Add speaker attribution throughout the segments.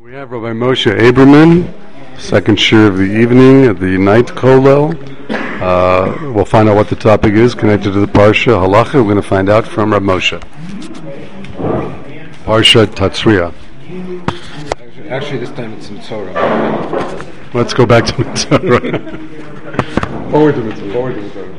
Speaker 1: We have Rabbi Moshe Aberman, second shir of the evening at the night kollel. We'll find out what the topic is connected to the Parsha Halacha. We're going to find out from Rabbi Moshe. Parsha Tatzriah.
Speaker 2: Actually, this time it's Mitzorah.
Speaker 1: Let's go back to Mitzorah. Forward to Mitzorah.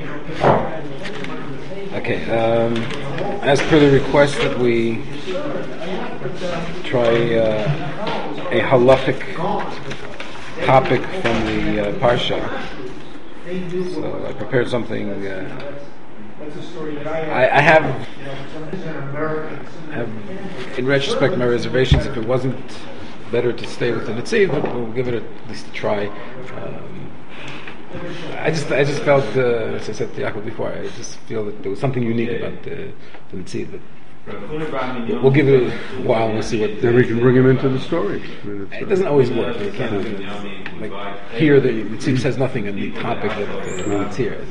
Speaker 2: Okay, as per the request that we try a halachic topic from the Parsha, so I prepared something. I have, in retrospect, my reservations if it wasn't better to stay with the Netziv, but we'll give it at least a try. I just felt, as I said to Yaakov before, I just feel that there was something unique about the Netziv. We'll give it a while and we'll see what.
Speaker 1: Then we can bring him into the story.
Speaker 2: It doesn't always work. You can't here. The Netziv says nothing on the topic that it's here.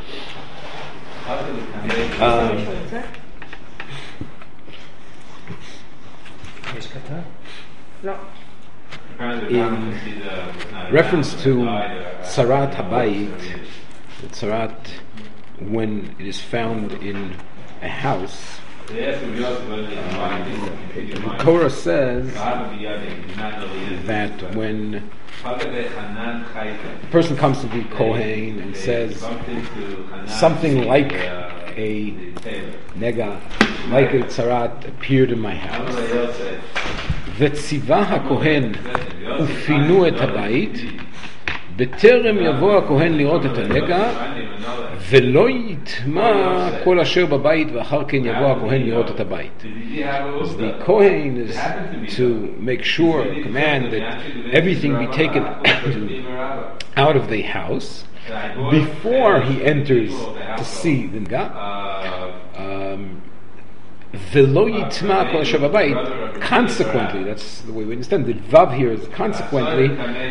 Speaker 2: In reference to Tzarat Habayit, the Tzarat, when it is found in a house, the Torah says that when a person comes to the Kohen and says something like a nega, like a tzarat appeared in my house, וציווה הכהן ופינו את הבית בטרם יבוא הכהן לראות את הנגע ולא יטמע כל אשר בבית ואחר כן יבוא הכהן לראות את הבית. So the Kohen is to make sure, command that everything be taken out of the house before he enters to see the nega. Consequently, that's the way we understand the vav here is consequently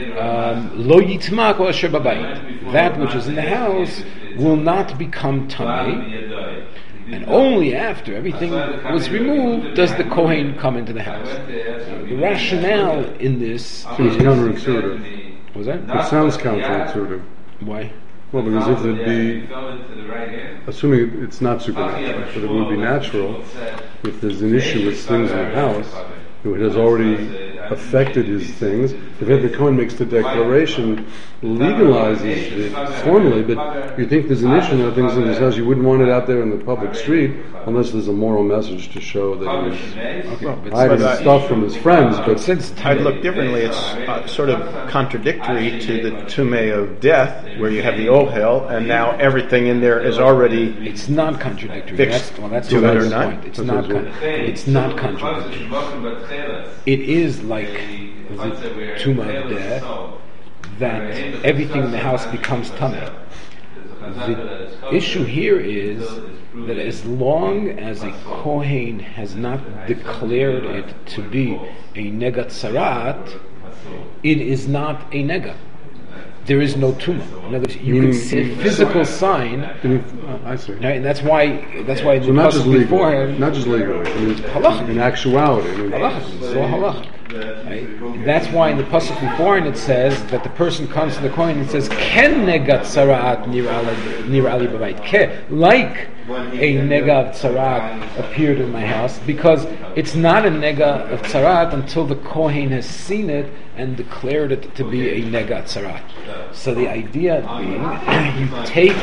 Speaker 2: lo yitma kol asher babayit, that which is in the house will not become tamei, and only after everything was removed does the Kohen come into the house. The rationale in this
Speaker 1: seems counterintuitive.
Speaker 2: Was that?
Speaker 1: It sounds counterintuitive.
Speaker 2: Why?
Speaker 1: Well, because if it'd be, assuming it's not supernatural, but it would be natural, if there's an issue with things in the house, it has already affected his things. If the Kohen makes the declaration, legalizes it formally, but you think there's an issue with things in his house, you wouldn't want it out there in the public street unless there's a moral message to show that he's hiding stuff from his friends. But
Speaker 3: since I'd look differently, it's sort of contradictory to the Tumei of death, where you have the Ohel, and now everything in there is already.
Speaker 2: It's not contradictory.
Speaker 3: That's
Speaker 2: the
Speaker 3: point.
Speaker 2: It's not contradictory. It is like the Tumah of death, that everything in the house becomes tamei. The issue here is that as long as a Kohen has not declared it to be a nega tzarat, it is not a nega. There is no tumah. In other words, you can see a physical sign.
Speaker 1: I see.
Speaker 2: Right, and that's why
Speaker 1: so not just legally, not just legally. In actuality,
Speaker 2: halach. Right? That's why in the pasuk before it says that the person comes to the Kohen and says, "Ken negat tzarat nir ali b'bayit," like a nega of tzarat appeared in my house, because it's not a nega of tzarat until the Kohen has seen it and declared it to be a nega tzarat. So the idea being, you take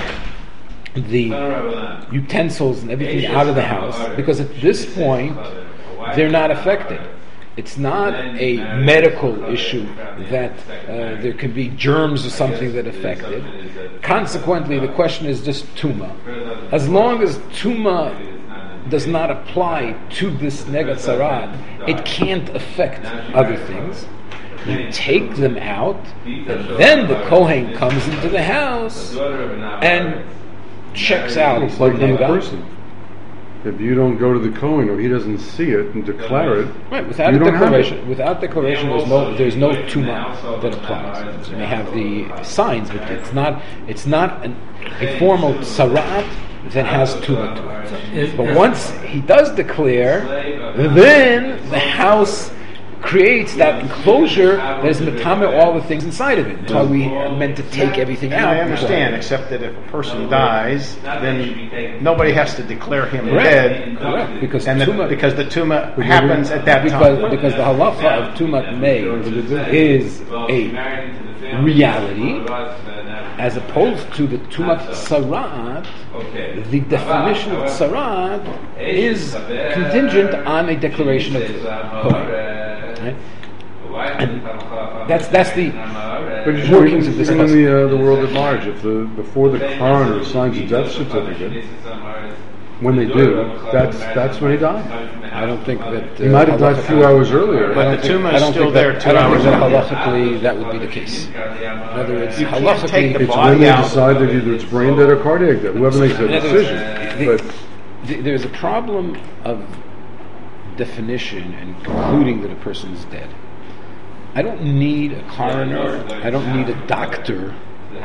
Speaker 2: the utensils and everything out of the house, because at this point they're not affected. It's not a medical issue that there can be germs or something that affect it. Consequently, the question is just tuma. As long as tuma does not apply to this nega tzarat, it can't affect other things. You take them out, and then the Kohen comes into the house and checks out.
Speaker 1: It's like the person. If you don't go to the Kohen or he doesn't see it and declare it,
Speaker 2: right? Without declaration, there's no tumah that applies. So you have the signs, but it's not a formal tzarat that has tumah to it. But once he does declare, then the house creates that enclosure that is metame all the things inside of it. That's why we are meant to take everything out.
Speaker 3: I understand, except that if a person dies, then nobody has to declare him dead.
Speaker 2: Correct, because
Speaker 3: because the tuma happens at that time.
Speaker 2: Because the halacha of tumat mei is a reality, as opposed to the tumat sarat. The definition of sarat is contingent on a declaration of Kohen. Right? And that's the workings of this.
Speaker 1: In the world at large, before the coroner signs a death certificate, when they do, that's when he died.
Speaker 2: I don't think that
Speaker 1: he might have died a few hours earlier.
Speaker 3: But the tumor is still there 2 hours.
Speaker 2: I don't think that halachically that would be the case. In other words, halachically,
Speaker 1: it's when they decide that either it's brain dead or cardiac dead. Whoever makes that decision.
Speaker 2: There's a problem of definition and concluding that a person is dead. I don't need a coroner. I don't need a doctor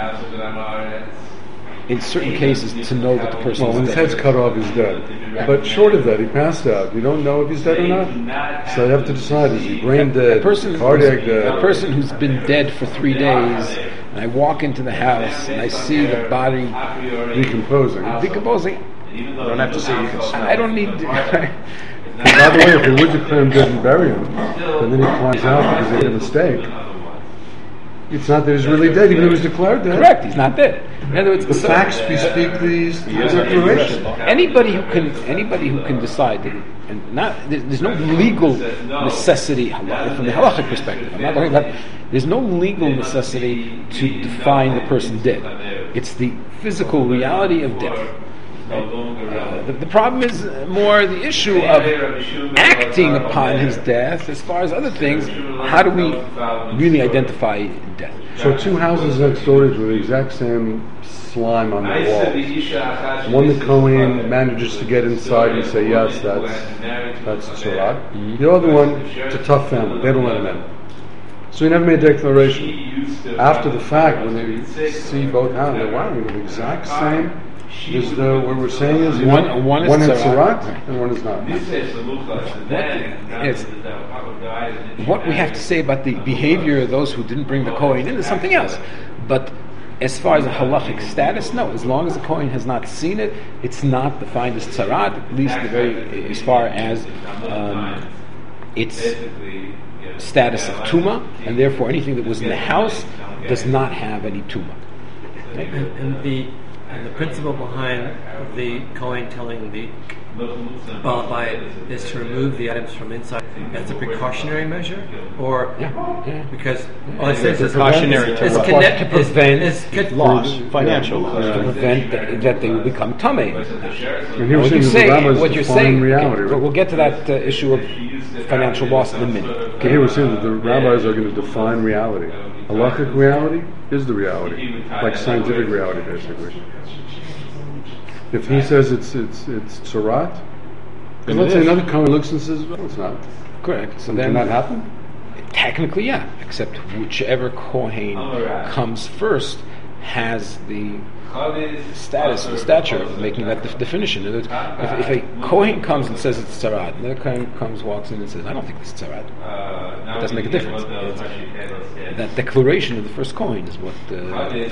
Speaker 2: in certain cases to know that the person is dead.
Speaker 1: Well, when his head's cut off, he's dead. But short of that, he passed out. You don't know if he's dead or not. So you have to decide, is he brain dead, cardiac dead?
Speaker 2: A person who's been dead for 3 days, and I walk into the house, and I see the body
Speaker 1: decomposing.
Speaker 3: You don't have to see, you can smell.
Speaker 2: I don't need...
Speaker 1: By the way, if they would declare him dead and bury him, and then he finds out because they made a mistake, it's not that he's really dead, even though he's declared dead.
Speaker 2: Correct, he's not dead. In other words,
Speaker 1: the facts bespeak these declaration.
Speaker 2: Anybody who can decide that, and there's no legal necessity from the halachic perspective. I'm not talking about. There's no legal necessity to define the person dead. It's the physical reality of death. The problem is more the issue of acting upon his death. As far as other things, how do we really identify death?
Speaker 1: So 2 houses next door with the exact same slime on the walls. One, the Kohen manages to get inside and say, yes, that's Tzorah. Mm-hmm. The other one, it's a tough family. They don't let him in. So he never made a declaration. After the fact, when they see both houses, they're wow, the exact same. Is what we're saying is one is Tzorah and one is not.
Speaker 2: What we have to say about the behavior of those who didn't bring the Kohen in is something else. But as far as a halachic status, no. As long as the Kohen has not seen it, it's not defined as Tzorah, at least as far as its status of Tuma, and therefore anything that was in the house does not have any Tuma.
Speaker 4: And the principle behind the Kohen telling the Baal Bayit is to remove the items from inside as a precautionary measure, or because all it says is
Speaker 3: precautionary
Speaker 2: to prevent
Speaker 3: loss, financial loss,
Speaker 2: to prevent that they will become tamei.
Speaker 1: What you're saying,
Speaker 2: reality, right? We'll get to that issue of financial loss in a minute.
Speaker 1: Okay, here we're saying that the rabbis are going to define reality. Halachic reality is the reality, like scientific reality, basically. If he says it's Tzorah, because let's say another Kohen looks and says, well, it's not.
Speaker 2: Correct. So
Speaker 1: then that happen?
Speaker 2: Technically, yeah. Except whichever Kohen comes first has the status, the stature of making that definition. If a Kohen comes and says it's Tzorah, another Kohen comes, walks in and says, I don't think it's Tzorah, it doesn't make a difference. That declaration of the first Kohen is what defines.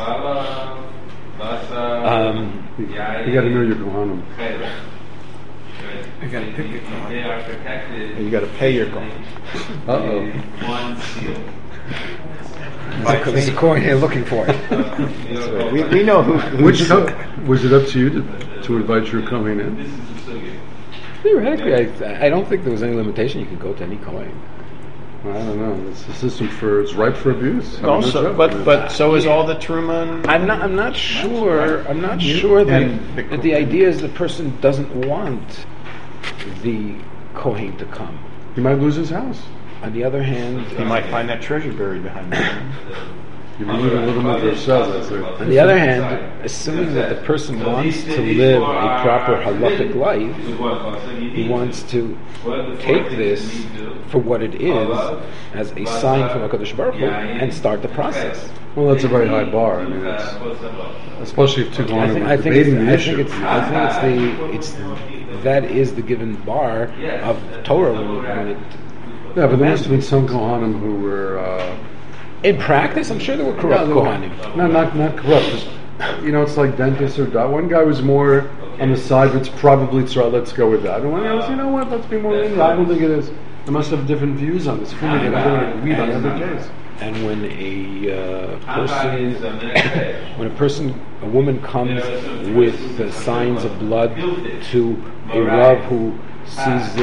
Speaker 1: You got to know your Kohanim.
Speaker 4: You got to pick your Kohen.
Speaker 3: You got to pay your Kohen.
Speaker 2: There's a Kohen here looking for it.
Speaker 3: We know who.
Speaker 1: Was it up to you to invite your Kohen in?
Speaker 2: Theoretically, I don't think there was any limitation. You could go to any Kohen.
Speaker 1: I don't know. It's a system it's ripe for abuse.
Speaker 3: But so is all the Truma.
Speaker 2: I'm not sure. I'm not sure that the idea is the person doesn't want the Kohen to come.
Speaker 1: He might lose his house.
Speaker 2: On the other hand,
Speaker 3: he might find that treasure buried behind him.
Speaker 1: You believe a little bit yourself.
Speaker 2: On the other hand, assuming that the person wants to live a proper halachic life, he wants to take this for what it is, as a sign from HaKadosh Baruch Hu, and start the process.
Speaker 1: Well, that's a very high bar. I mean, especially if two Kohanim are debating the issue.
Speaker 2: I think that is the given bar of Torah when
Speaker 1: Yeah, but there must have been some Kohanim who were...
Speaker 2: in practice, I'm sure there were corrupt Kohanim.
Speaker 1: No, not corrupt. Just, it's like dentists or one guy was more on the side, but it's probably tzara, let's go with that. And one guy was, let's be more lenient. I don't think it is. They must have different views on this. They don't agree on every case.
Speaker 2: And when a woman comes with signs of blood to a Rav who sees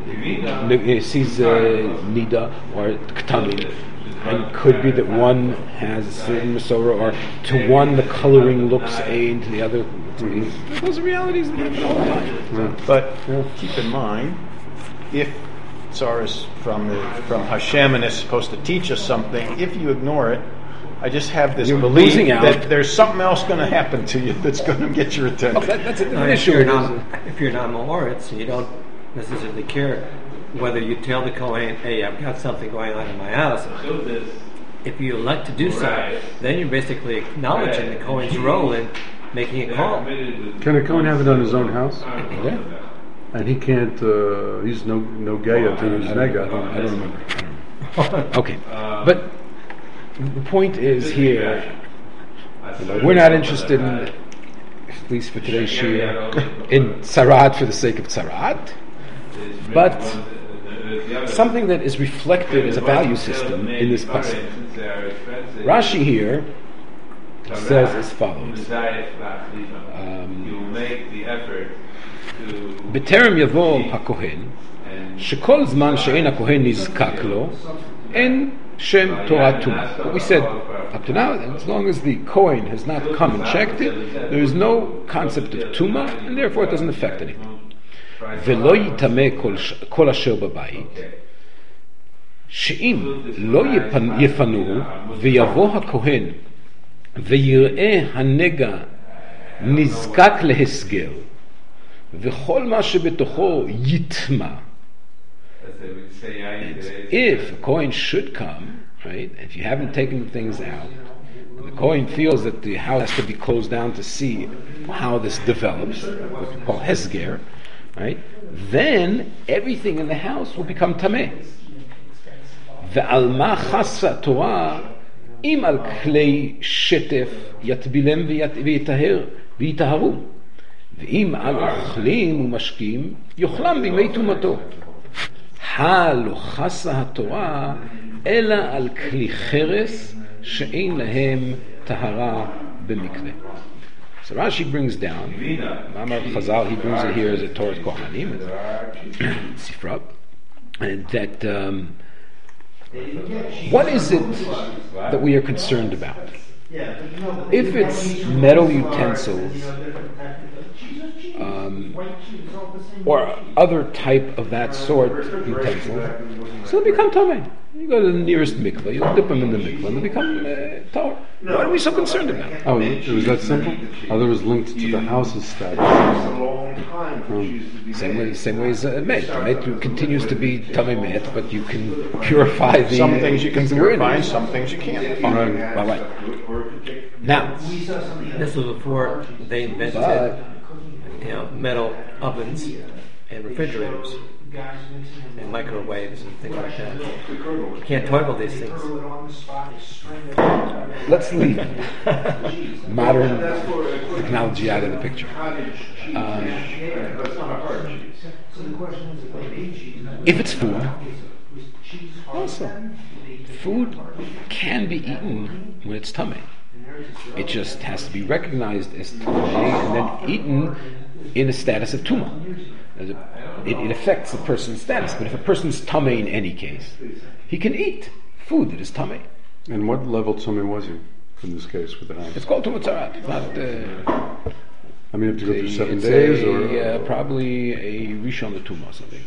Speaker 2: nida or ktamin, and it could be that one has Masorah, or to one the coloring looks A and to the other. Those are realities that happen all the time.
Speaker 3: Yeah. But keep in mind, if Tzara is from Hashem and is supposed to teach us something, if you ignore it, I just have this belief that there's something else going to happen to you that's going to get your attention.
Speaker 2: That's an issue.
Speaker 4: If you're not Ma'oretz, you don't necessarily care whether you tell the Kohen, hey, I've got something going on in my house. If you elect to do so, then you're basically acknowledging the Kohen's role in making a call.
Speaker 1: Can a Kohen have it on his own house?
Speaker 2: Yeah.
Speaker 1: And he can't, he's no Geya to his nega.
Speaker 2: I don't remember. Okay. But the point is here, we're not interested in, at least for today's Shia, in Tzarat for the sake of Tzarat, but something that is reflected as a value system in this pasuk. Rashi here says as follows: "B'terem yavo hakohen, shekol zman she'en hakohen nizkak lo, en shem Torah Tumah." What we said up to now, as long as the Kohen has not come and checked it, there is no concept of Tumah, and therefore it doesn't affect anything. ולא יטמא כל אשר בבית, שאם לא יפנוהו ויבוא הכהן ויראה הנגע נזקק להסגר וכל מה שבתוכו יטמא. If a Kohen should come, right, if you haven't taken things out, and the Kohen feels that the house has to be closed down to see how this develops, what we call hesger, right? Then everything in the house will become tameh. Ve'alma chassa Torah im al klei shetef yatbilem v'yitaharu ve'im al ochlim u'mashkim yochlam b'mei tumato. Ha lo chassa haTorah ela al kli cheres she'ein lahem tahara b'mikveh. So Rashi brings down, Mamar Chazal, he brings it here as a Torah Kohanim, Sifra, and that what is it that we are concerned about? If it's metal utensils or other type of that sort utensils, so they become tameh. You go to the nearest mikveh, you dip them in the mikveh, and they become Torah. What are we so concerned about?
Speaker 1: Oh, it was that simple? Other was linked to the house's status.
Speaker 2: Same way as met. Met continues to be tameh met, but you can purify the...
Speaker 3: Some things you can purify, and some things you can't.
Speaker 2: Right. Now,
Speaker 4: this was before they invented metal ovens and refrigerators and microwaves and things like that. You can't toil these things.
Speaker 2: Let's leave modern technology out of the picture. If it's food, also, food can be eaten when it's tameh. It just has to be recognized as tameh and then eaten in a status of tumah. It affects the person's status, but if a person's tameh in any case, he can eat food that is tameh.
Speaker 1: And what level tameh was he in this case with the house?
Speaker 2: It's called tumah tzarat. It's not.
Speaker 1: I mean, you have to go through 7 days, or
Speaker 2: probably a rishon l'tumah or something like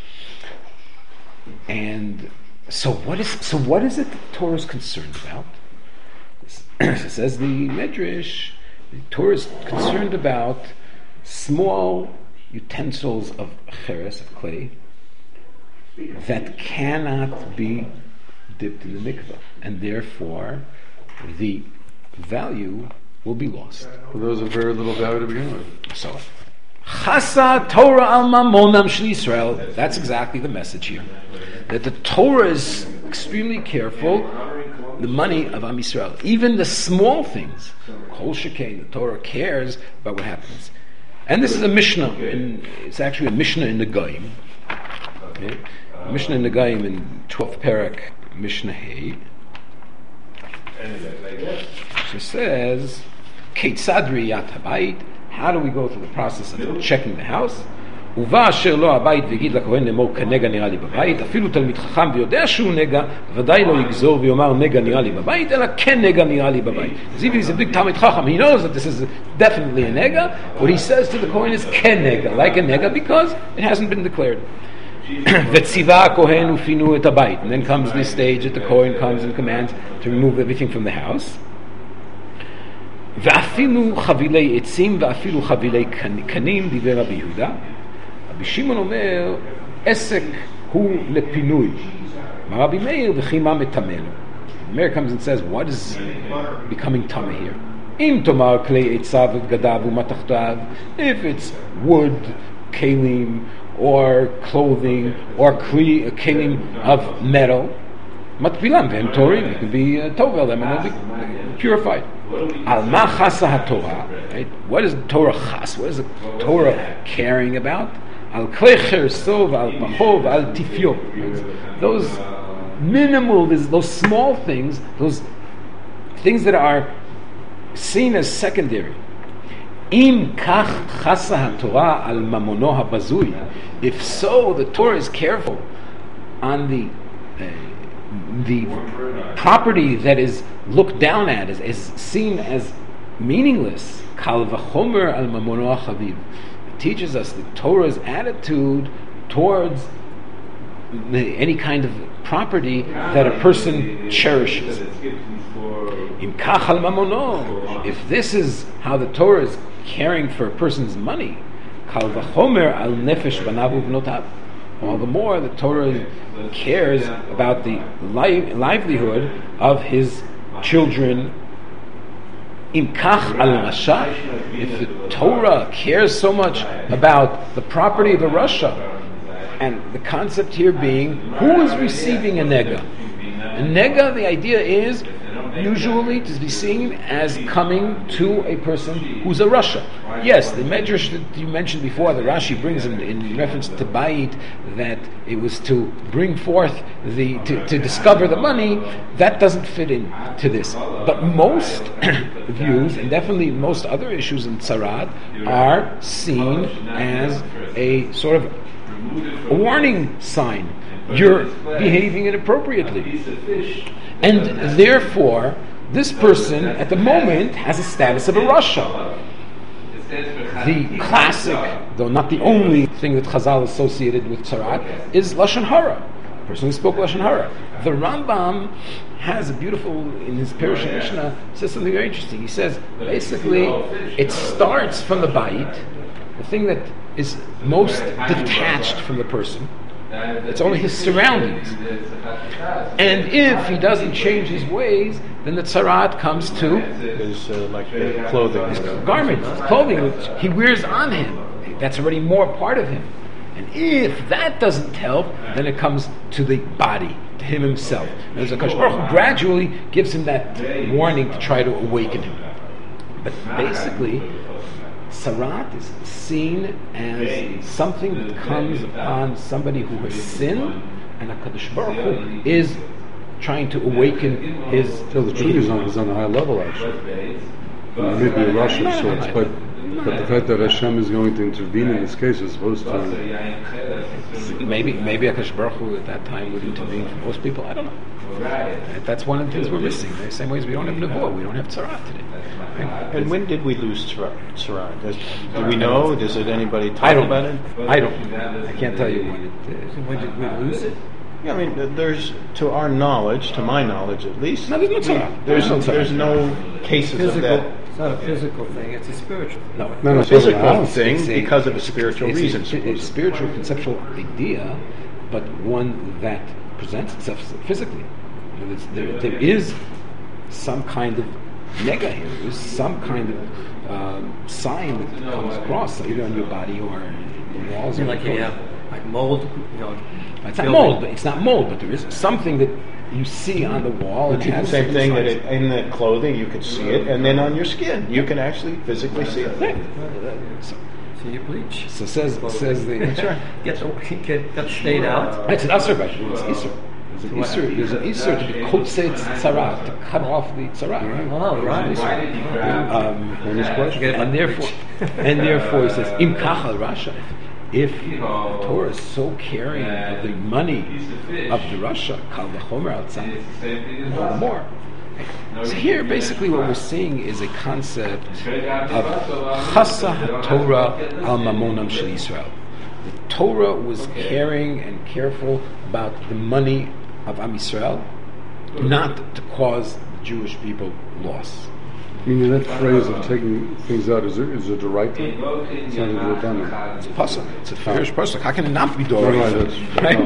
Speaker 2: that. And so what is it that Torah is concerned about? It says the Medrash, the Torah is concerned about small utensils of cheres, of clay, that cannot be dipped in the mikveh, and therefore the value will be lost.
Speaker 1: Well, those are very little value to begin with.
Speaker 2: So, Chasa Torah al mamonam shel Yisrael. That's exactly the message here. That the Torah is extremely careful, the money of Am Yisrael. Even the small things. Kol shekain, the Torah cares about what happens. And this is a Mishnah. It's actually a Mishnah in the Goyim. Okay? A Mishnah in the Goyim in 12th Parak, Mishnah Hey. She says, Keitzad riyat habayit. How do we go through the process of checking the house? ובא אשר לא הבית ויגיד לכהן לאמור כנגע נראה לי בבית, אפילו תלמיד חכם ויודע שהוא נגע, ודאי לא יגזור ויאמר נגע נראה לי בבית, אלא כן נגע נראה לי בבית. As if he's a big Talmid Chacham, he knows that this is definitely a nega. What he says to the Kohen is ken nega, like a nega, because it hasn't been declared. V'tziva kohen ufinu et habayit. And then comes this stage that the Kohen comes and commands to remove everything from the house. ואפילו חבילי עצים ואפילו חבילי קנים דיבר רבי יהודה. רבי שמעון אומר עסק הוא לפינוי. רבי מאיר וכי מה מטמא לו. Meir comes and says, what is becoming tama here? אם תאמר כלי עצה ובגדיו ומתחתיו, if it's wood, kalim, or clothing, or kalim of metal, matbilam v'hem torim, it can be tovel them and they'll be purified. Al ma chasa ha-Torah, right? What is the Torah chas? What is the Torah caring about? Al klecher sov, al pachov, al tifyo. Those minimal, those small things, those things that are seen as secondary. Im kach chasa ha-Torah al mamono ha-bazui. If so, the Torah is careful on the property that is looked down at, is seen as meaningless. Kal v'chomer al mamono ha-chaviv. It teaches us the Torah's attitude towards any kind of property that a person cherishes. Im kach al mamono. If this is how the Torah is caring for a person's money, kal v'chomer al nefesh banav u'bnotav. All the more the Torah cares about the livelihood of his children. Im kach al rasha. If the Torah cares so much about the property of a rasha, and the concept here being, who is receiving a nega? A nega, the idea is usually to be seen as coming to a person who's a rasha. Yes, the medrash that you mentioned before, the Rashi brings in reference to Bayit, that it was to bring forth to discover the money. That doesn't fit in to this. But most views, and definitely most other issues in Tzarat, are seen as a sort of a warning sign. You're behaving inappropriately. And therefore, this person at the moment has a status of a rasha. The classic, though not the only thing that Chazal associated with Tzarat, is Lashon Hara. The person who spoke Lashon Hara. The Rambam has a beautiful, in his Perush Mishnah, says something very interesting. He says, basically, it starts from the Bayit, the thing that is most detached from the person. It's only his surroundings. And if he doesn't change his ways, then the tzarat comes to
Speaker 3: his clothing,
Speaker 2: his garments, his clothing, which he wears on him. That's already more part of him. And if that doesn't help, then it comes to the body, to him himself. And as Akash Baruch Hu gradually gives him that warning to try to awaken him. But basically, Tzarat is seen as something that comes upon somebody who has sinned, and HaKadosh Baruch Hu is trying to awaken his...
Speaker 1: So the truth is on a high level, actually. Maybe a rush of sorts, but the fact that Hashem is going to intervene in this case is supposed to...
Speaker 2: Maybe HaKadosh Baruch Hu at that time would intervene for most people, I don't know. That's one of the things we're missing. The same way as we don't have Nevuah, we don't have Tzarat today.
Speaker 3: And when did we lose Tzarat? Do we know? Does anybody talk about it?
Speaker 2: I don't. I can't tell you when did we lose it?
Speaker 3: Yeah, I mean, there's, to our knowledge, to my knowledge at least,
Speaker 2: no, there's no Tzarat.
Speaker 3: There's no cases of that.
Speaker 4: It's not a physical thing, it's a spiritual thing.
Speaker 3: No, a physical thing because of a spiritual reason.
Speaker 2: It's a spiritual, conceptual idea, but one that presents itself physically. There is some kind of nega here is some kind of sign that comes across either on your body or the walls.
Speaker 4: Like you have like mold,
Speaker 2: It's not mold, but there is something that you see on the wall.
Speaker 3: It's the same thing that in the clothing you can see it, and then on your skin you can actually physically see it.
Speaker 4: So you bleach.
Speaker 2: So says the
Speaker 4: that's right. Get that stayed out.
Speaker 2: It's an asur basically. It's Isur. There's an Isur to be kotzet tzara, to cut off the tzara. Right?
Speaker 4: Oh, right.
Speaker 2: And therefore he says im kachal rasha. If the Torah is so caring of the money of the Rasha, kal v'chomer outside, no more. So here, basically, what we're seeing is a concept of chasa Torah al mamonam shel Yisrael. The Torah was caring and careful about the money of Am Yisrael, not to cause the Jewish people loss.
Speaker 1: Meaning that phrase of taking things out is a deraita? It's not a deraita.
Speaker 2: It's a pasuk. It's a farish pasuk. How can it not be deraita?
Speaker 1: Right?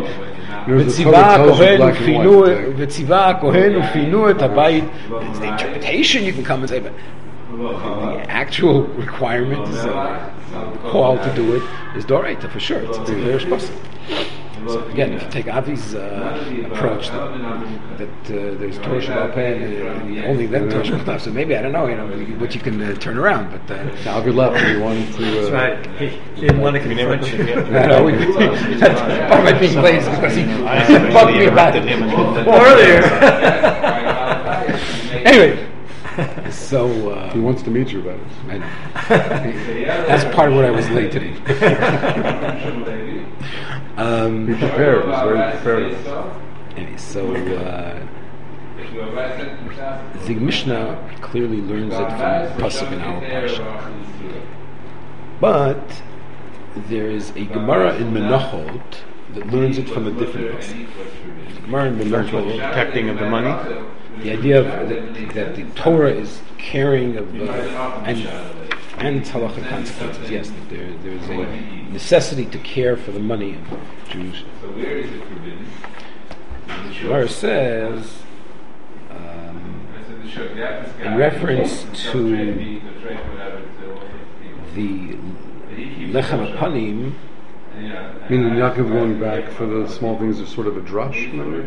Speaker 2: It's the interpretation you can come and say, but the actual requirement is call to do it is deraita for sure. It's a farish pasuk. So again, if you take Avi's approach that there's Torah Shabbat and only then Torah Shabbat, so maybe I don't know, what you can turn around. But
Speaker 1: Avi left. He wanted to.
Speaker 4: That's right. He didn't want to confront you.
Speaker 2: That's part of my being lazy because he bugged me about it
Speaker 4: earlier.
Speaker 2: Anyway. So
Speaker 1: he wants to meet you about it.
Speaker 2: I know. That's part of what I was late today.
Speaker 1: Be prepared. He's very prepared.
Speaker 2: Anyway, so the Mishnah clearly learns it from pasuk in our parsha, but there is a Gemara in Menachot that learns it from a different pasuk. The Gemara in Menachot,
Speaker 3: Protecting of the money.
Speaker 2: the idea of that the Torah is caring of and its halachic consequences. Yes, that there is a necessity to care for the money of Jews. The Gemara says, in reference to the lechem hapanim,
Speaker 1: Meaning Yaakov going back for the small things is sort of a drush.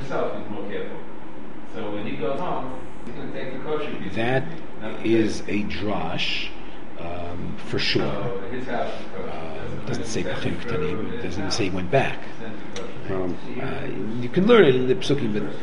Speaker 5: So when he goes home, he's going to take the kosher piece.
Speaker 2: That is a drash, for sure.
Speaker 5: His house is kosher.
Speaker 2: Doesn't say pachim k'tanim. It doesn't say he went back. You can learn it in the psukim, but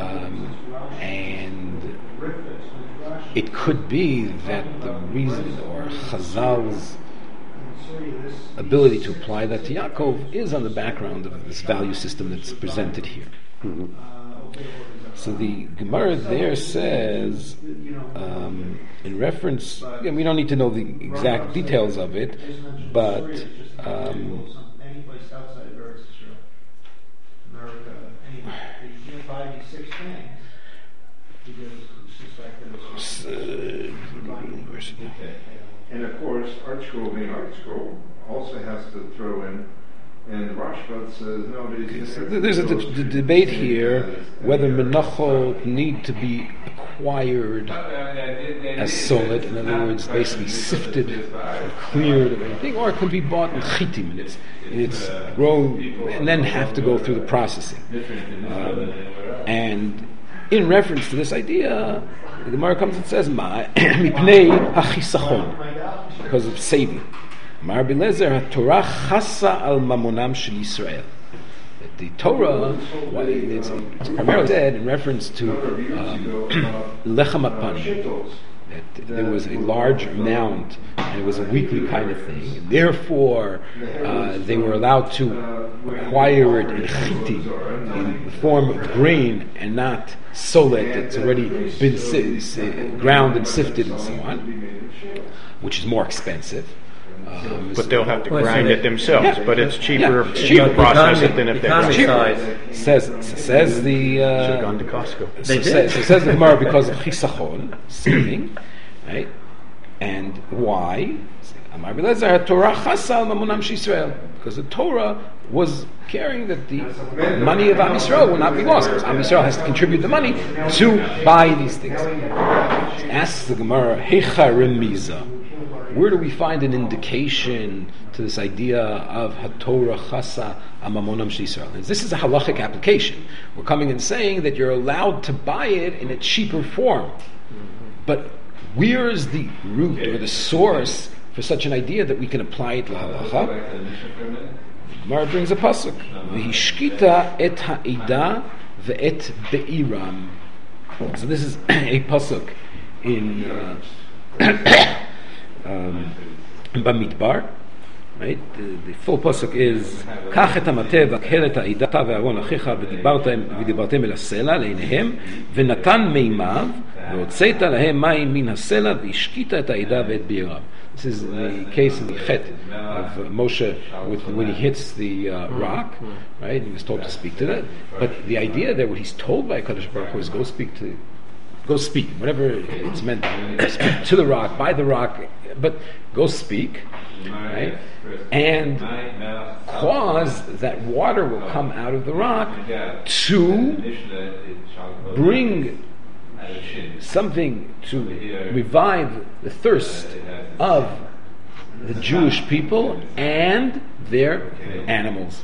Speaker 2: and it could be that the reason or Chazal's ability to apply that to Yaakov is on the background of this value system that's presented here.
Speaker 1: Mm-hmm.
Speaker 2: So the Gemara there says, in reference, again, we don't need to know the exact details of it, but
Speaker 5: and of course, Art Scroll being Art Scroll also has to throw in. And Rashba says, no,
Speaker 2: there's a debate here whether menachot need to be acquired as solid, in other words, basically sifted or cleared of anything, or it can be bought in chitim, and it's grown, and then have to go through the processing. And in reference to this idea, the Gemara comes and says, mipnei hachisachon, because of saving. Mar Bilezer, Torah chasa al mamonam shel Yisrael. That the Torah, it's primarily said in reference to lechem hapanim, that there was a large amount, and it was a weekly kind of thing. And therefore, they were allowed to acquire it in chiti, in the form of grain, and not solet that's already been ground and sifted and so on, which is more expensive.
Speaker 3: But they'll have to grind it themselves. Yeah. But it's cheaper to process it than if they were cheaper.
Speaker 2: Says the.
Speaker 3: Should have gone to Costco.
Speaker 2: Says the Gemara because of chisachon, saving, right? And why? Because the Torah was caring that the money of Am Yisrael will not be lost, because Am Yisrael has to contribute the money to buy these things. Asks the Gemara, Heicha Remiza, where do we find an indication to this idea of HaTorah Chasa Amamonam Sh'Yisrael? This is a halachic application. We're coming and saying that you're allowed to buy it in a cheaper form. But where is the root or the source for such an idea that we can apply it to halacha? Gemara brings a pasuk. V'hishkita et ha'ida ve'et be'iram. So this is a pasuk in Bamidbar. Right? The full pasuk is Kach et hamateh v'akher et ha'ida ve'aron achicha v'dibartem el ha'sela le'nehem v'natan meimav v'otzeta lahem mayim min ha'sela v'hishkita et ha'ida ve'et be'iram. This is the case in the Chet of Moshe when he hits the rock, right? He was told to speak to that. But the idea there, what he's told by Kadosh Baruch Hu is go speak, whatever it's meant. Speak to the rock, by the rock, but go speak, right? And cause that water will come out of the rock to bring something to revive the thirst of the Jewish people and their animals.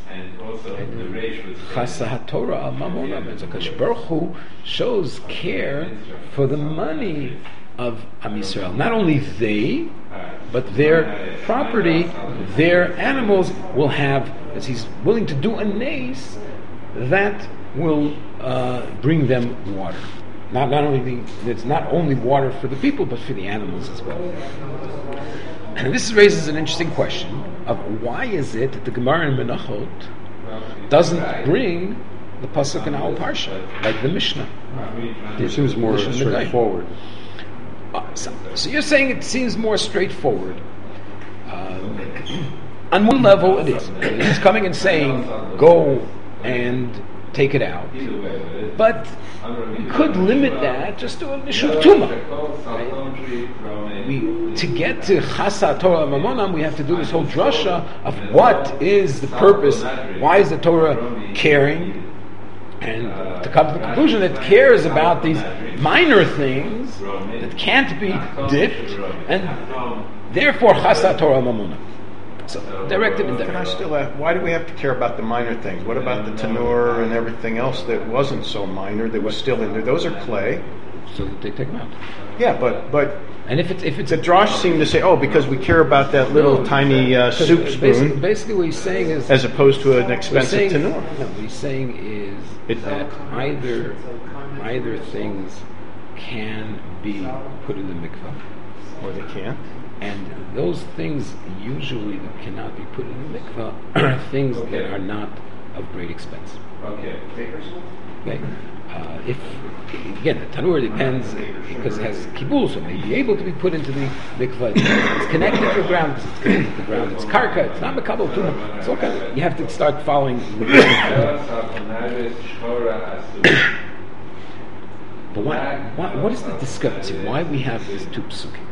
Speaker 2: Chasa HaTorah al Mamonam. HaKadosh Baruch Hu shows care for the money of Am Yisrael. Not only they, but their property, their animals will have, as he's willing to do a nace, that will bring them water. It's not only water for the people, but for the animals as well. And this raises an interesting question of why is it that the Gemara in Menachot doesn't bring the pasuk in our parsha like the Mishnah?
Speaker 1: It seems more straightforward.
Speaker 2: So you're saying it seems more straightforward. On one level, it is. It's coming and saying, "Go and take it out," but we could limit that just to an issue of Tumah. Right? To get to Chasa Torah Mamonam, we have to do this whole drasha of what is the purpose, why is the Torah caring, and to come to the conclusion that it cares about these minor things that can't be dipped, and therefore Chasa Torah Mamonam. So, directive and
Speaker 3: Can I still ask, why do we have to care about the minor things? What about the tanur and everything else that wasn't so minor, that was still in there? Those are clay.
Speaker 2: So that they take them out.
Speaker 3: Yeah, but
Speaker 2: and if it's
Speaker 3: the drash seemed to say, because we care about that little tiny soup spoon.
Speaker 2: Basically, what he's saying is,
Speaker 3: as opposed to an expensive tanur.
Speaker 2: No, what he's saying is that either things can be put in the mikvah,
Speaker 3: or they can't.
Speaker 2: And those things usually that cannot be put in the mikvah are things that are not of great expense. Okay. If again the tanur depends because it has kibul, so it may be able to be put into the mikvah. It's connected to the ground. It's connected to the ground. It's karka. It's not makabel tuma. It's okay. You have to start following the But what is the discrepancy? Why we have these two psukim?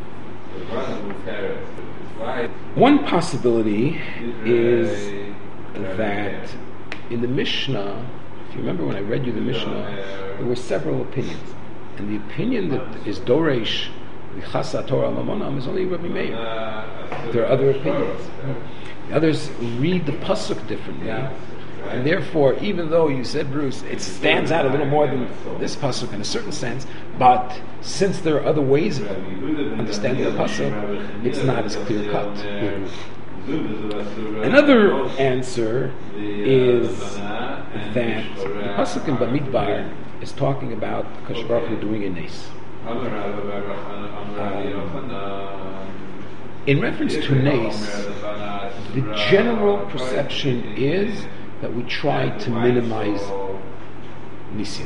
Speaker 2: One possibility is that in the Mishnah, if you remember when I read you the Mishnah, there were several opinions. And the opinion that is Doresh, the Chasa Torah Mamonam, is only Rabbi Meir. There are other opinions. The others read the pasuk differently. And therefore, even though you said, Bruce, it stands out a little more than this pasuk in a certain sense, but since there are other ways of understanding the pasuk, it's not as clear cut. Another answer is that the pasuk in Bamidbar is talking about Kadosh Baruch Hu doing a nace. In reference to nace, the general perception is that we try to minimize nisim.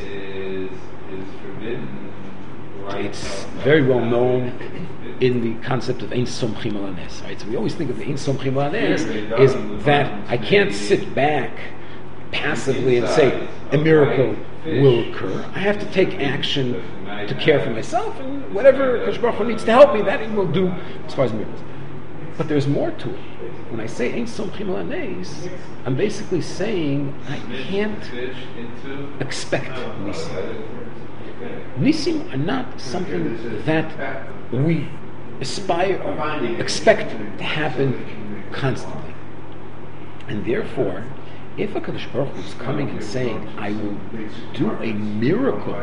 Speaker 2: It's very well known in the concept of Ein Somchim Al Hanes. Right? So we always think of the Ein Somchim Al Hanes is that I can't sit back passively and say a miracle will occur. I have to take action to care for myself, and whatever Kadosh Baruch Hu needs to help me, that He will do as far as miracles. But there's more to it. When I say Ein Somchim Al Hanes, I'm basically saying I can't expect Nisim. Nisim are not something that we aspire or expect to happen constantly. And therefore, if HaKadosh Baruch Hu is coming and saying, I will do a miracle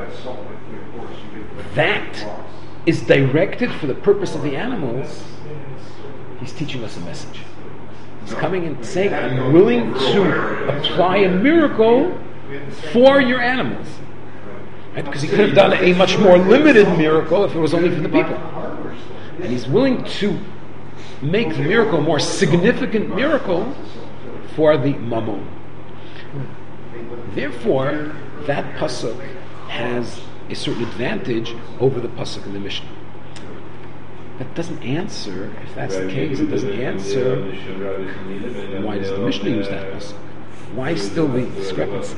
Speaker 2: that is directed for the purpose of the animals, he's teaching us a message. He's coming and saying, I'm willing to apply a miracle for your animals. Right? Because he could have done a much more limited miracle if it was only for the people. And he's willing to make the miracle a more significant miracle for the mammon. Therefore, that pasuk has a certain advantage over the pasuk in the Mishnah. That doesn't answer, if that's the case, it doesn't answer why does the Mishnah use that pasuk? Why still the discrepancy?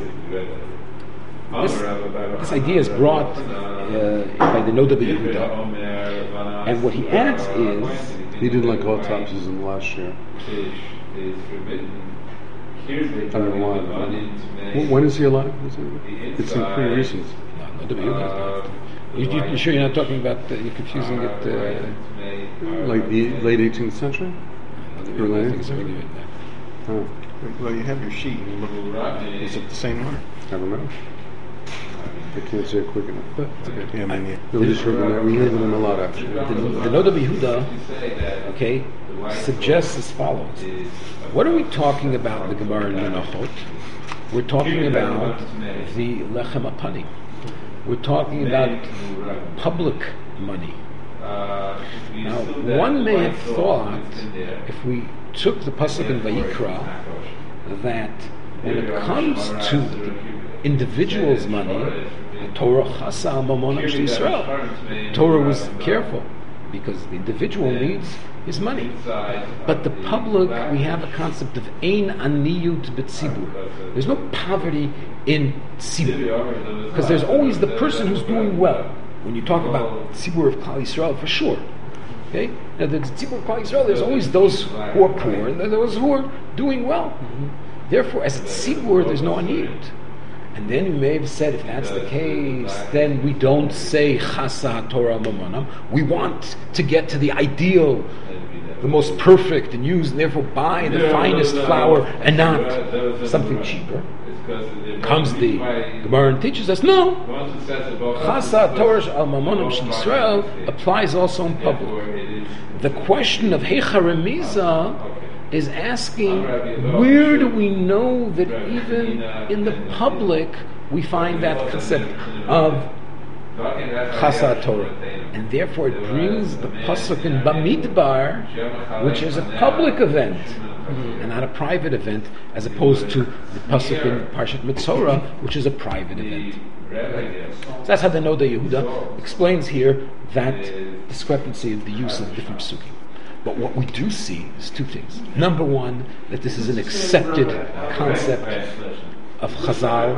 Speaker 2: This idea is brought by the Noda B'Yehuda, and what he adds is
Speaker 1: he didn't like autopsyism last year. I don't know why. When is he alive? It's in pretty recent.
Speaker 2: You sure you're not talking about? You're confusing it.
Speaker 1: Like the late 18th century. Or late?
Speaker 3: Oh. Well, you have your sheet. And you look. Is it the same one?
Speaker 1: I don't know. I can't say it quick enough. But okay.
Speaker 3: Yeah, I mean,
Speaker 1: we heard them a lot actually.
Speaker 2: The Noda B'Yehuda, okay, suggests as follows. What are we talking about in the Gemara in Menachot? We're talking about the Lechem Apani. We're talking about public money. Now, one may have thought, if we took the pasuk in Vayikra, that when it comes to the individual's money, Torah chasa al mamonam shel Yisrael. Torah was careful because the individual needs his money. But the public, we have a concept of ein aniyut b'tzibur. There's no poverty in tzibur because there's always the person who's doing well. When you talk about tzibur of Klal Yisrael, for sure. Okay? Now, the tzibur of Klal Yisrael, there's always those who are poor and those who are doing well. Therefore, as a tzibur, there's no aniyut. And then you may have said, if that's the case, then we don't say chasa Torah mamonam. We want to get to the ideal, the most perfect, and use, and therefore buy the finest flour and not something cheaper. Comes the Gemara and teaches us, no, chasa Torah al mamonam shel Yisrael applies also in public. The question of heicha remiza is asking, where do we know that even in the public we find that concept of chasa Torah? And therefore it brings the pasuk in Bamidbar, which is a public event and not a private event, as opposed to the pasuk in Parshat Mitzorah, which is a private event. So that's how the Noda Yehuda explains here that discrepancy of the use of different psukim. But what we do see is two things. Number one, that this is an accepted concept of Chazal,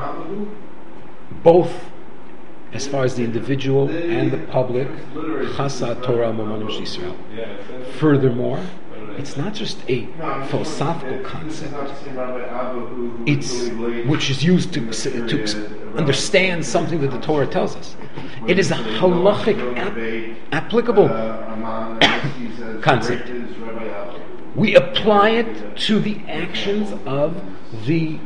Speaker 2: both as far as the individual and the public, Chasa Torah Mamonim Shel Yisrael. Furthermore, it's not just a philosophical concept, it's which is used to understand something that the Torah tells us. It is a halachic applicable concept. We apply it to the actions of the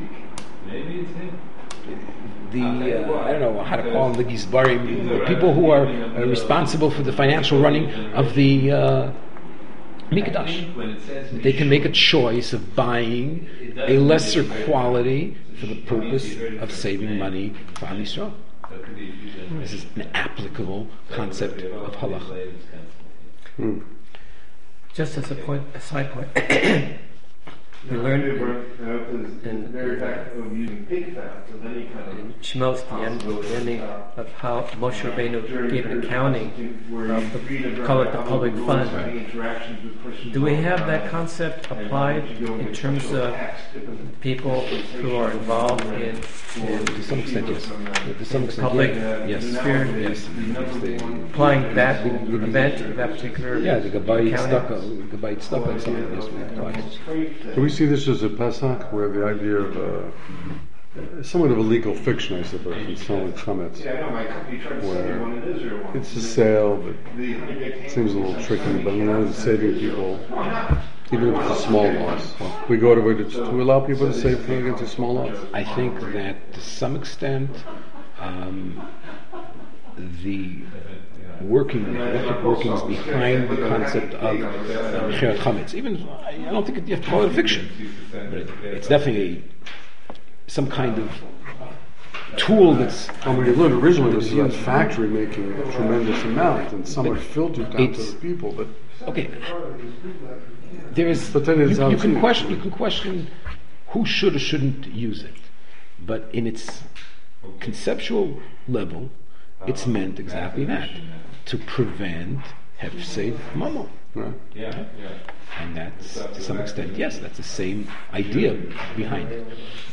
Speaker 2: I don't know how to call them, the Gizbarim, the people who are responsible for the financial running of the Mikdash. They can make a choice of buying a lesser quality for the purpose of saving money for Am Yisrael. This is an applicable concept of halacha.
Speaker 4: Just as a side point, We learned
Speaker 5: the very fact of using pig fat of any kind
Speaker 4: in Shmos, the ending of how Moshe Rabbeinu gave an accounting of the public fund. Do we have that concept applied in terms of people who are involved in
Speaker 2: to some extent, yes. To some extent,
Speaker 4: public
Speaker 2: sphere? Yes.
Speaker 4: Applying that event, that particular
Speaker 2: the Gabayit stuff like something else we apply.
Speaker 1: Can we see this as a Pesach, where the idea of somewhat of a legal fiction, I suppose, in selling chametz, where it's a sale, but it seems a little tricky, but in order to saving people, even if it's a small loss, we go to it to allow people to save against a small loss.
Speaker 2: I think that to some extent, the halachic workings behind the concept of Mechir Chametz. Even I don't think you have to call it a fiction, but it's definitely some kind of tool that's.
Speaker 1: When you learned originally, this is a factory making a tremendous amount, and some are filtered down to the people. But
Speaker 2: okay, there is.
Speaker 1: But then
Speaker 2: you can question who should or shouldn't use it, but in its conceptual level, it's meant exactly that, to prevent hefsed mamo.
Speaker 1: Right.
Speaker 2: Yeah. And that's, to some extent, yes, that's the same idea behind it.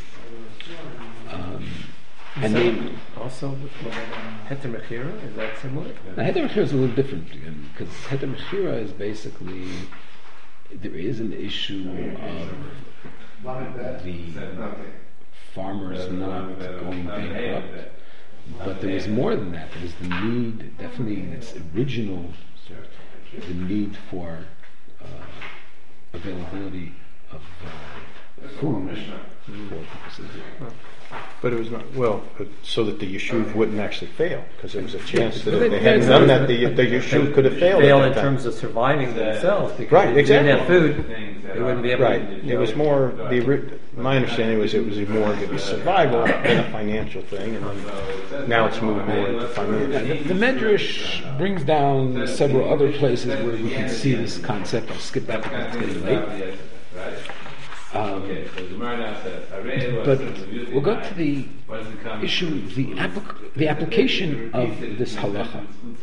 Speaker 2: And then
Speaker 4: also with Heter Mechira, is that similar?
Speaker 2: Heter Mechira is a little different, because Heter Mechira is basically, there is an issue of the farmers not going bankrupt. But there was more than that. There was the need, definitely in its original, the need for availability of food for purposes.
Speaker 3: But it was not, so that the yeshuv wouldn't actually fail, because there was a chance that if they hadn't done that, the yeshuv could have failed.
Speaker 4: Failed in terms of surviving themselves, because if they didn't have food, they wouldn't be able to.
Speaker 3: Right. It was more, my understanding was it was more of a survival than a financial thing, and now it's moved more into financial.
Speaker 2: The Medrash brings down several other places where we can see this concept. I'll skip that because it's getting late. But we'll go to the issue, the application of this halacha.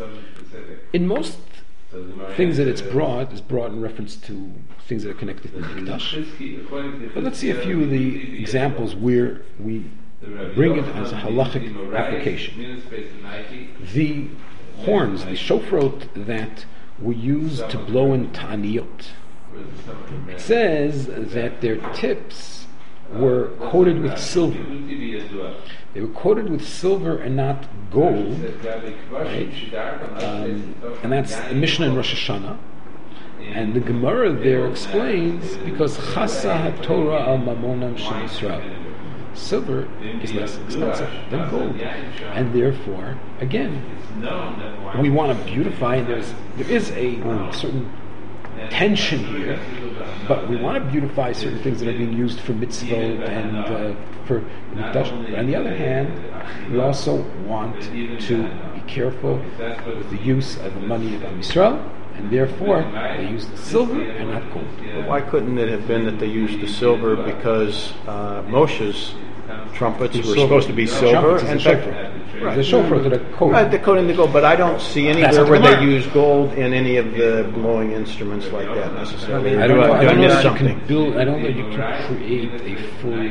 Speaker 2: In most things that it's brought in reference to things that are connected to the Mikdash. But let's see a few of the examples where we bring it as a halachic application. The horns, the shofrot that were used to blow in ta'aniyot. It says that their tips were coated with silver. They were coated with silver and not gold, right? And that's the Mishnah in Rosh Hashanah. And the Gemara there explains, because Chasa HaTorah al Mamonam Shel Yisrael. Silver is less expensive than gold, and therefore, again, we want to beautify. And there is a certain tension here, but we want to beautify certain things that are being used for mitzvot and for mikdash. But on the other hand, we also want to be careful with the use of the money of Am Yisrael, and therefore they used the silver and not gold.
Speaker 3: But why couldn't it have been that they used the silver because Moshe's trumpets were supposed to be silver and shofar?
Speaker 2: Right. The shofar that are coated.
Speaker 3: Right, they're coated in gold, but I don't see anywhere where they use gold in any of the blowing instruments like that necessarily.
Speaker 2: I don't know that you can create a full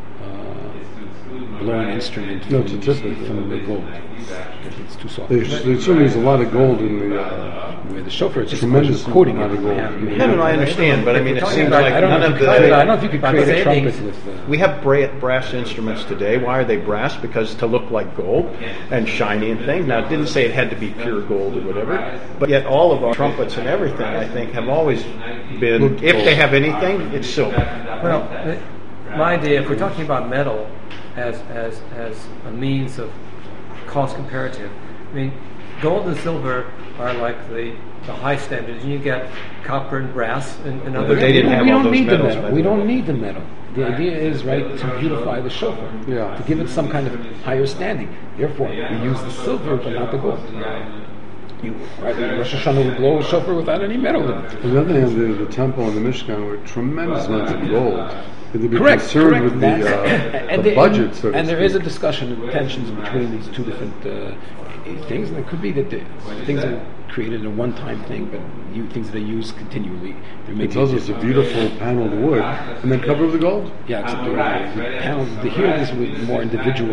Speaker 2: blowing instrument from the gold. It's too soft.
Speaker 1: There certainly is a lot of gold in the
Speaker 2: where the shofar is
Speaker 1: tremendous
Speaker 2: coating
Speaker 1: amount of gold.
Speaker 3: No, I understand, but I mean, it seems like
Speaker 2: I don't know if you could create a trumpet with.
Speaker 3: We have brass instruments today. Why are they brass? Because to look like gold and shiny and things. Now, it didn't say it had to be pure gold or whatever, but yet all of our trumpets and everything, I think, have always been. If they have anything, it's silver.
Speaker 4: Well, my idea, if we're talking about metal as a means of cost comparative, I mean, gold and silver are like the high standards. You get copper and brass and other.
Speaker 3: But they didn't have all those metals.
Speaker 2: We don't need the metal. The idea is, right, to beautify the shofar, to give it some kind of higher standing. Therefore, we use the silver but not the gold. Rosh Hashanah would blow a shofar without any metal in it.
Speaker 1: On the other hand, the temple and the Mishkan were tremendous amounts of gold. They'd be
Speaker 2: correct.
Speaker 1: concerned with the budget, so
Speaker 2: and there is a discussion of tensions between these two different things, and it could be that the things are created in a one-time thing, but things that are used continually.
Speaker 1: It tells us a beautiful paneled wood, and then cover with the gold.
Speaker 2: Yeah, except the panels. Here, this was more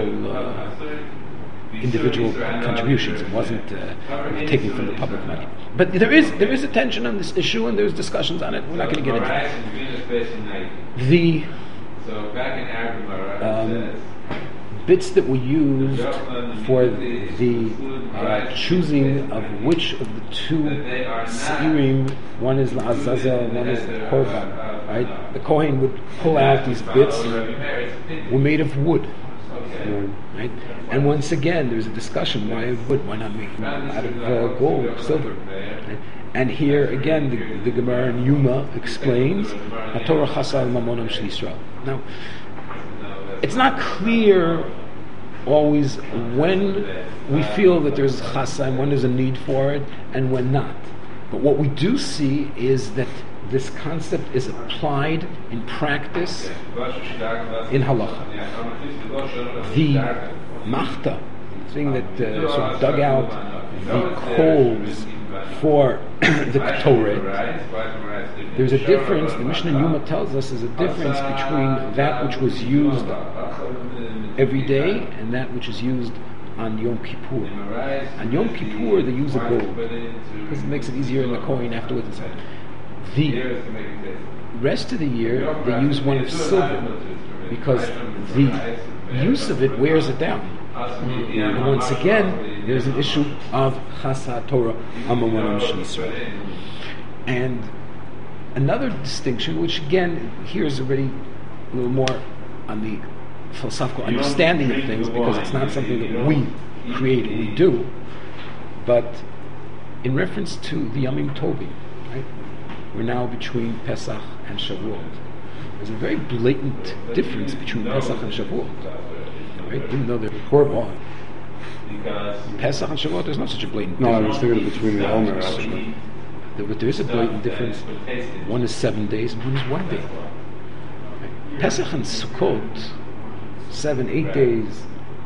Speaker 2: individual contributions. It wasn't taken from the public money. But there is a tension on this issue, and there's discussions on it. We're not going to get into that. The bits that were used for the choosing of which of the two seirim, one is La'azazel, one is the Korban, right? The Kohen would pull out these bits, were made of wood. Right? And once again, there's a discussion: why of wood? Why not make them out of gold, silver? Right? And here again, the Gemara in Yuma explains HaTorah Chasal Mamonam Shel Yisrael. Now, it's not clear always when we feel that there's chasa and when there's a need for it, and when not. But what we do see is that this concept is applied in practice in halacha. The machta, the thing that sort of dug out the coals for the Torah, there's a difference. The Mishnah Yuma tells us there's a difference between that which was used every day and that which is used on Yom Kippur. On Yom Kippur they use a gold because it makes it easier in the Kohen afterwards and so on. The rest of the year they use one of silver because the use of it wears it down. And once again, there's an issue of Chasa Torah Amamonam Shel Yisrael. And another distinction, which again here is already a little more on the philosophical understanding of things, because it's not something that we create, we do, but in reference to the Yamim Tovim, right? We're now between Pesach and Shavuot. There's a very blatant difference between Pesach and Shavuot, right? Even though they're Korban. Pesach and Shavuot, there's not such a blatant difference.
Speaker 1: No, I was thinking between the Omer actually.
Speaker 2: But there is a blatant difference. One is 7 days and one is 1 day. Right? Pesach and Sukkot, 7-8 days.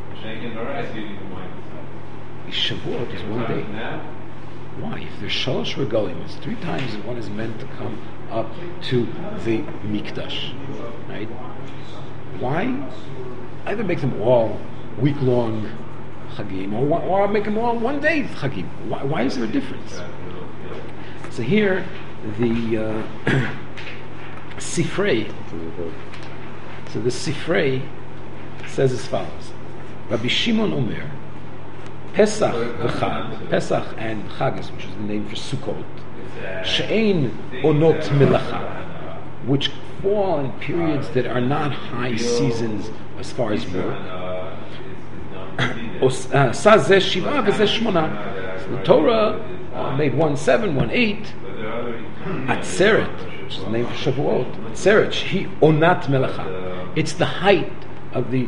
Speaker 2: Shavuot is 1 day. Why? If there's shalosh regalim, it's 3 times that one is meant to come up to the mikdash, right? Why? Either make them all week-long chagim, or make them all 1 day chagim. Why is there a difference? So here, the Sifrei. So the Sifrei says as follows: Rabbi Shimon Omer, Pesach v'Chag, Pesach and Chagas, which is the name for Sukkot, she'ein onot melacha, which fall in periods that are not high seasons as far as work. Sazeh shiva v'zeh shmona. So the Torah made 1-7, 1-8. Atzeret, which is the name for Shavuot. Atzeret, she onat melacha. It's the height of the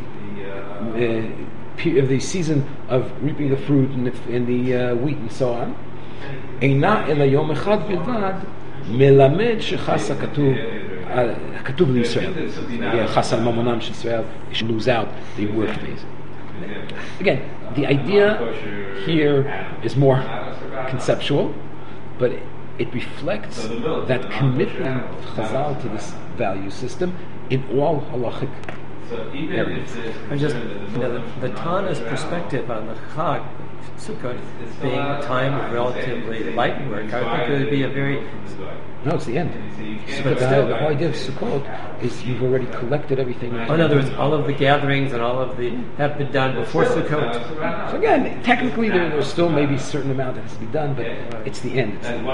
Speaker 2: season of reaping the fruit and the wheat and so on. Eina ela yom echad bilvad melamed shechasa katuv l'Yisrael. Chasa mamonam sh'Yisrael. You should lose out the work days. Again, the idea here is more conceptual, but it reflects that commitment of Chazal to this value system in all halachic areas.
Speaker 4: And just the Tana's perspective on the Chag, Sukkot, being a time of relatively light work, I think it would be a very...
Speaker 2: No, it's the end. But the whole idea of Sukkot is you've already collected everything.
Speaker 4: In other words, all of the gatherings and all of the have been done before Sukkot.
Speaker 2: So again, technically there's still maybe a certain amount that has to be done, but it's the end. And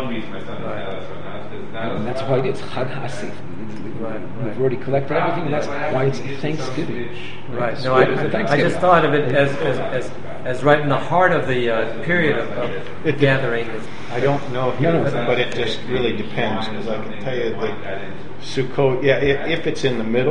Speaker 2: that's why it's Chag HaAsif. We've already collected everything, and that's why it's Thanksgiving.
Speaker 4: Right. No, I just thought of it as right in the heart of the period of gathering.
Speaker 3: I don't know, but it just really depends, because I can tell you that Sukkot, if it's in the middle,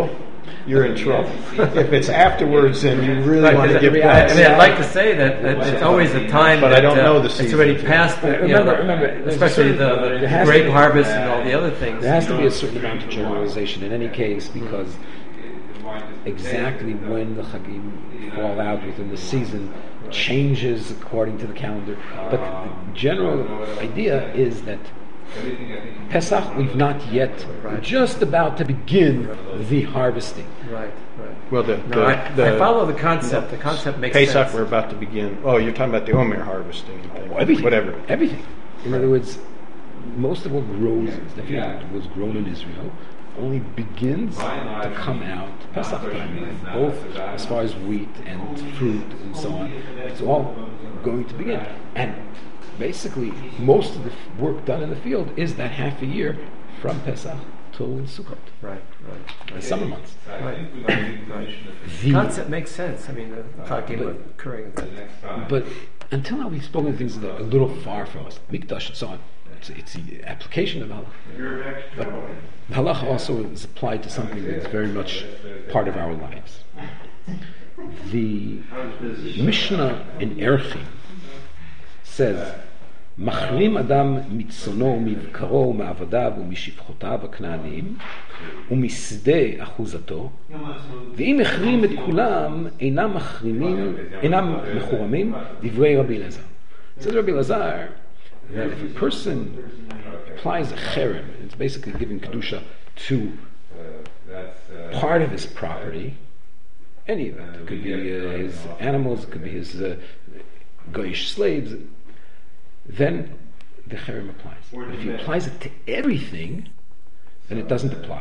Speaker 3: you're in trouble. If it's afterwards and you really want to give back.
Speaker 4: I'd like to say that it's always a time,
Speaker 3: but
Speaker 4: that,
Speaker 3: I don't know the season.
Speaker 4: It's already past. Remember, especially the grape harvest and all the other things.
Speaker 2: There has to be a certain amount of generalization in any case, because exactly when the Chagim fall out within the season changes according to the calendar. But the general idea is that Pesach, we've not yet, we're just about to begin the harvesting.
Speaker 4: Right.
Speaker 3: Well,
Speaker 4: I follow the concept. The concept makes
Speaker 3: Pesach,
Speaker 4: sense.
Speaker 3: We're about to begin. Oh, you're talking about the Omer harvesting.
Speaker 2: Everything.
Speaker 3: Whatever.
Speaker 2: Everything. In other words, most of what grows, was grown in Israel, only begins to come out Pesach time, both as far as wheat and fruit and so on. It's all going to begin. And basically, most of the work done in the field is that half a year from Pesach till Sukkot.
Speaker 4: Right.
Speaker 2: The summer months.
Speaker 4: Right. The concept makes sense. I mean, the Chagim are occurring.
Speaker 2: But until now, we've spoken things that are a little far from us. Mikdash and so on. It's the application of halakha. But halakha also is applied to something that's very much part of our lives. The Mishnah in Erechim says, מחרים אדם מצונו ומבקרו ומעבדיו ומשפחותיו הכנעניים ומשדה אחוזתו ואם החרים את כולם אינם מחורמים דברי רבי אלעזר. Says Rabbi Elazar that if a person applies a cherem, it's basically giving kedusha to part of his property, any of it. It could be his animals, it could be his goyish slaves, then the cherem applies. But if he applies it to everything, then it doesn't apply.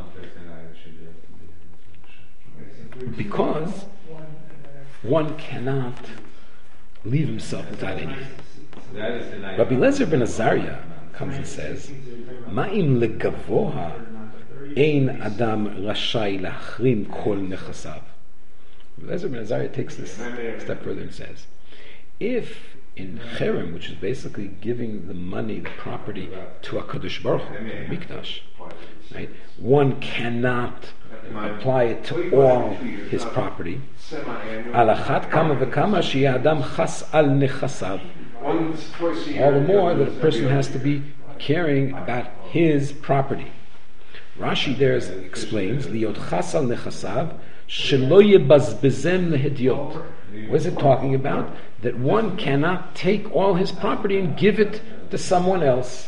Speaker 2: Because one cannot leave himself without anything. Rabbi Lezer ben Azariah comes and says, Ma'im legavoha ein adam rashai lachrim kol nechasav. Rabbi Lezer ben Azariah takes this a step further and says, if in cherem, which is basically giving the money, the property to HaKadosh Baruch Hu, Mikdash, right? One cannot apply it to all his property. Alachat kama v'kama she'yeh adam chas al nechasav. All the more that a person has to be caring about his property. Rashi there explains, Liot chas al nechasav shelo yebazbezem lehidyot. What is it talking about? That one cannot take all his property and give it to someone else.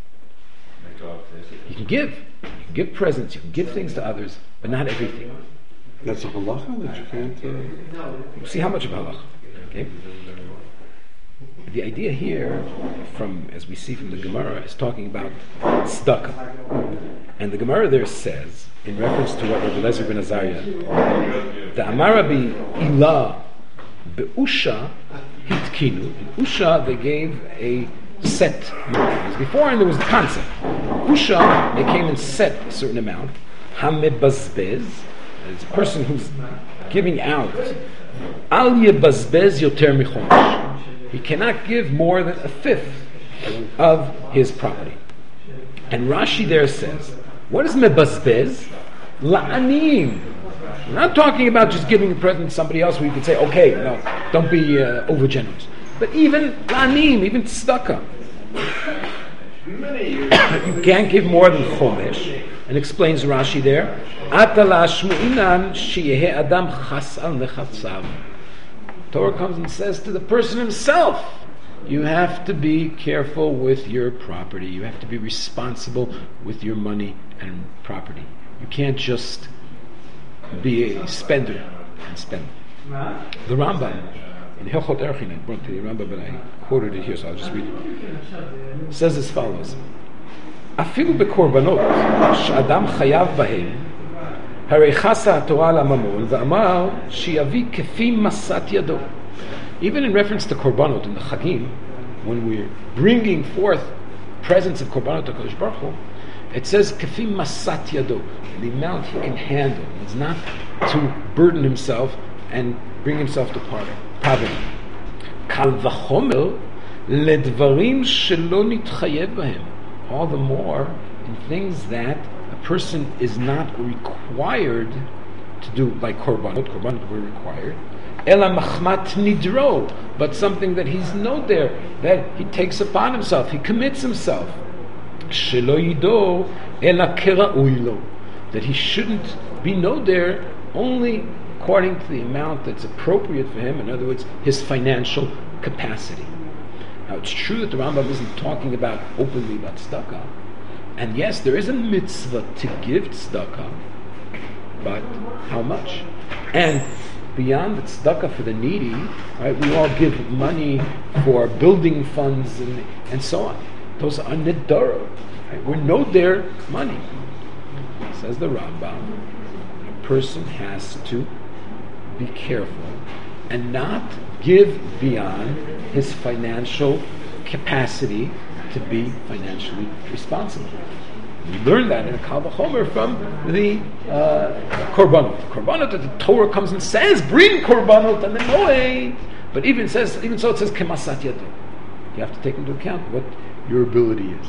Speaker 2: You can give presents, you can give things to others, but not everything.
Speaker 1: That's a halacha that you can't...
Speaker 2: See how much of halacha. Okay? The idea here, as we see from the Gemara, is talking about tzedakah. And the Gemara there says, in reference to what Rabbi Lezer ben Azariah, the Amar Rabbi Ilah be'usha hitkinu. In Usha, they gave a set amount. Before, and there was the concept. Usha, they came and set a certain amount. Hamebazbez, it's a person who's giving out. Al yebazbez yoter michomesh. He cannot give more than a fifth of his property. And Rashi there says, what is mebazbez? La'anim. We're not talking about just giving a present to somebody else where you could say, okay, no, don't be overgenerous. But even la'anim, even tzedakah. You can't give more than chomesh. And explains Rashi there, Ata la'ashmu'inan sheyehe adam chas al nechatzav. Torah comes and says to the person himself, you have to be careful with your property. You have to be responsible with your money and property. You can't just be a spender and spend. The Rambam, in Hilchot Erchin, I brought to the Rambam, but I quoted it here, so I'll just read it. It says as follows, Afilu bekorbanot, she'adam chayav bahem, הרי חסה התורה על הממון ואמר שיביא כפי מסת ידו. Even in reference to korbanot in the Chagim, when we're bringing forth presence of korbanot to Kodesh Baruch Hu, it says כפי מסת ידו, the amount he can handle. It's not to burden himself and bring himself to poverty. קל וחומר לדברים שלא נתחייב בהם. All the more in things that a person is not required to do like korbanot were required. Ela machmat nidro, but something that he's noder, that he takes upon himself, he commits himself. Shelo yido ela kera'ui lo, that he shouldn't be noder only according to the amount that's appropriate for him. In other words, his financial capacity. Now, it's true that the Rambam isn't talking openly about tzedakah, and yes, there is a mitzvah to give tzedakah, but how much? And beyond the tzedakah for the needy, right? We all give money for building funds and so on. Those are nedara. Right? We know their money. Says the Rambam, a person has to be careful and not give beyond his financial capacity to be financially responsible. We learn that in Kal V'chomer from the korbanot. The korbanot that the Torah comes and says, bring korbanot and the moed. But even so, it says kemasat yado. You have to take into account what your ability is.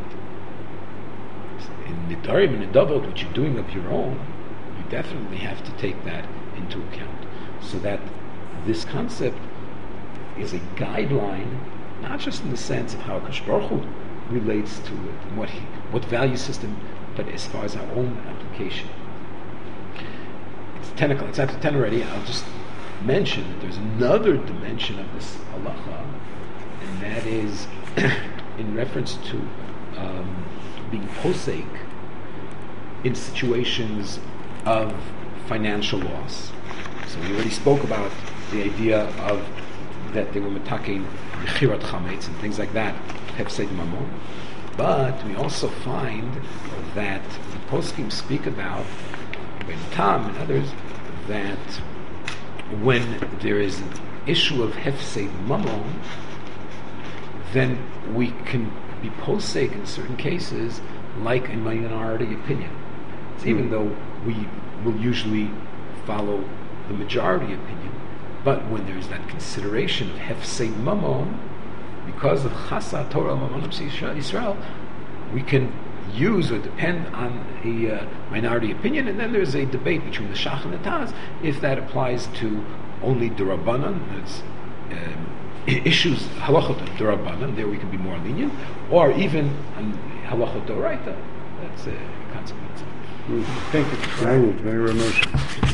Speaker 2: In nidarim and nidavot, what you're doing of your own, you definitely have to take that into account, so that this concept is a guideline, not just in the sense of how Akash Baruch Hu relates to it and what value system, but as far as our own application. It's 10 o'clock. It's after 10 already. I'll just mention that there's another dimension of this halacha, and that is in reference to being posek in situations of financial loss. So we already spoke about the idea of that they were metaking mechirat chametz and things like that, hefsed mamon. But we also find that the poskim speak about, Ben Tam and others, that when there is an issue of hefsed mamon, then we can be posek in certain cases like a minority opinion. So even though we will usually follow the majority opinion, but when there's that consideration of hefsed mamon, because of chasa Torah mamon of Yisrael, we can use or depend on a minority opinion, and then there's a debate between the Shach and the Taz if that applies to only Durabanan, that's issues halachot Durabanan, there we can be more lenient, or even on halachot Doraita, that's a consequence.
Speaker 1: Thank you. Very emotional.